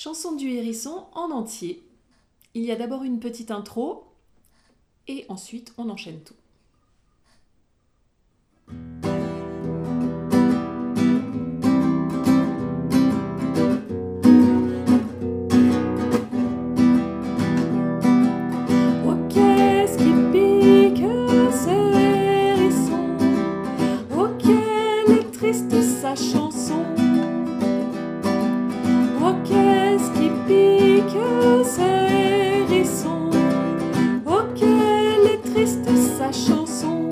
Chanson du hérisson en entier. Il y a d'abord une petite intro et ensuite on enchaîne tout. Oh, qu'est-ce qui pique ce hérisson? Oh, quelle est triste sa chanson. Oh, qu'est-ce qui pique ce hérisson? Oh, quelle est triste sa chanson.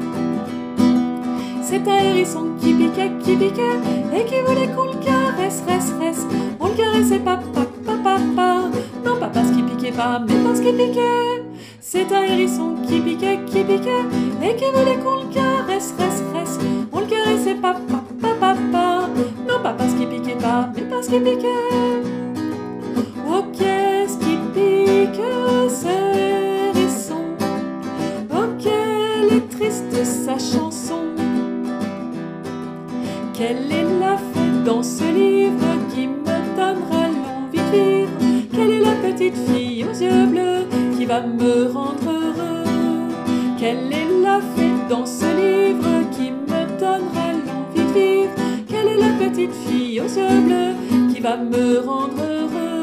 C'est un hérisson qui piquait, et qui voulait qu'on le caresse, On le caressait pas, non pas parce qu'il piquait pas, mais parce qu'il piquait. C'est un hérisson qui piquait, et qui voulait qu'on le caresse, On le caressait pas, non pas parce qu'il piquait pas, mais parce qu'il piquait. Oh, qu'est-ce qui pique ce hérisson? Oh, quelle est triste sa chanson. Quelle est la fée dans ce livre qui me donnera l'envie de vivre? Quelle est la petite fille aux yeux bleus qui va me rendre heureux? Quelle est la fée dans ce livre qui me donnera l'envie de vivre? Quelle est la petite fille aux yeux bleus qui va me rendre heureux?